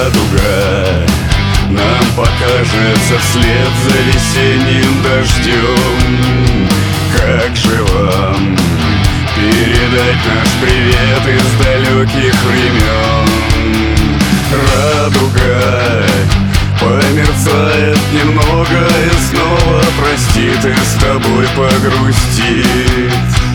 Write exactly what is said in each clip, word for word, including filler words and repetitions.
радуга нам покажется вслед за весенним дождем. Как же вам передать наш привет из далеких времен? Радуга померцает немного и снова простит, и с тобой погрустит.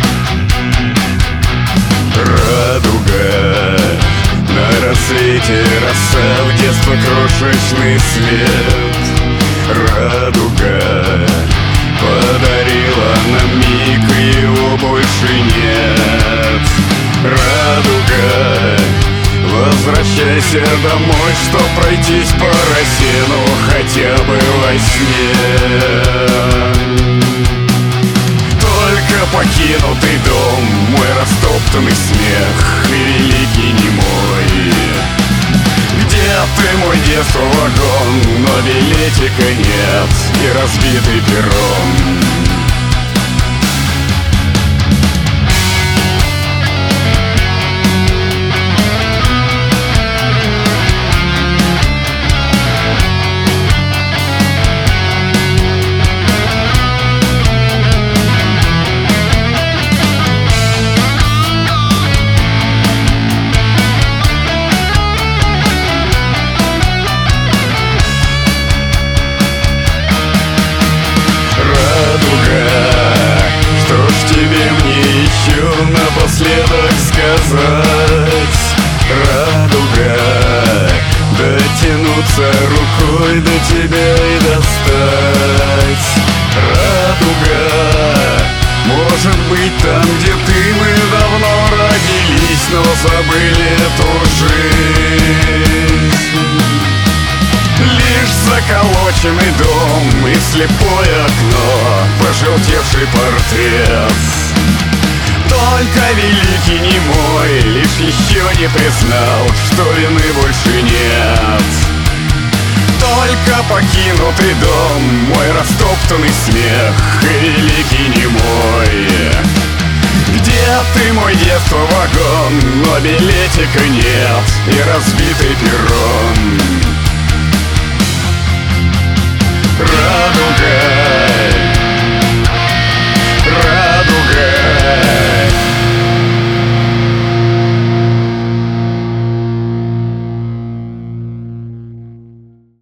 Радуга на рассвете, роса в детство, крошечный свет. Радуга подарила нам миг, его больше нет. Радуга, возвращайся домой, чтоб пройтись по росе, ну хотя бы во сне. Только покинутый дом, мой растоптанный смех и великий немой. Где ты, мой детство, вагон, но билетика нет и разбитый перрон. Напоследок сказать, радуга, дотянуться рукой до тебя и достать. Радуга, может быть, там, где ты, мы давно родились, но забыли эту жизнь. Лишь заколоченный дом и слепое окно, пожелтевший портрет. Только великий немой лишь еще не признал, что вины больше нет. Только покинутый дом, мой растоптанный смех и великий немой. Где ты, мой детство, вагон, но билетика нет и разбитый перрон.